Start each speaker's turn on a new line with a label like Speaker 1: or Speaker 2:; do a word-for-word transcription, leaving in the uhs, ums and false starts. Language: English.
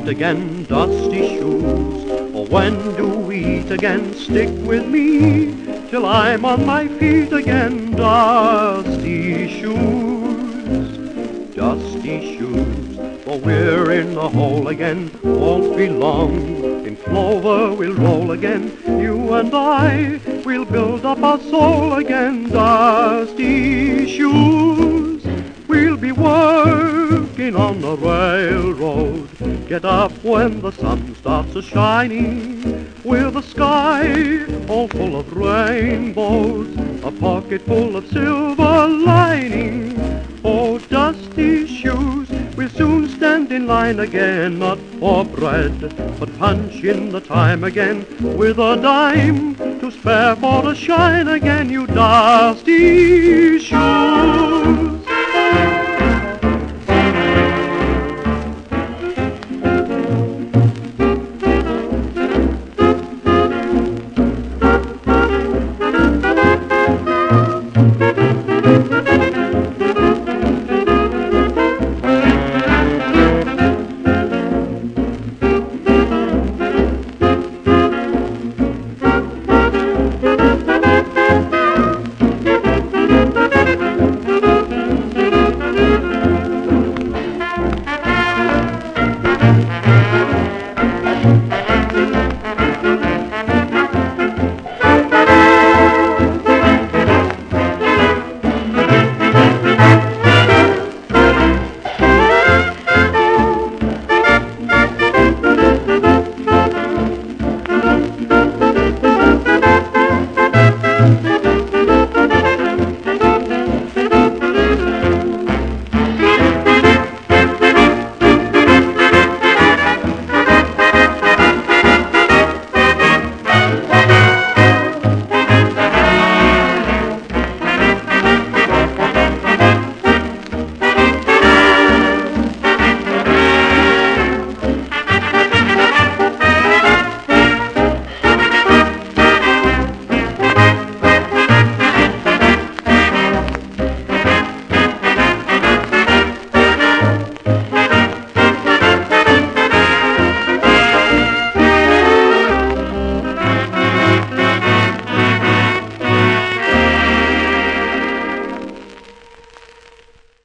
Speaker 1: meet again, dusty shoes? Or when do we eat again? Stick with me till I'm on my feet again, dusty shoes, dusty shoes. For we're in the hole again, won't be long. In clover we'll roll again, you and I. We'll build up our soul again, dusty shoes. We'll be working on the railroad. Get up when the sun starts a shining, with a sky all full of rainbows, a pocket full of silver lining. Oh, dusty shoes, we'll soon stand in line again, not for bread, but punch in the time again, with a dime to spare for a shine again, you dusty shoes.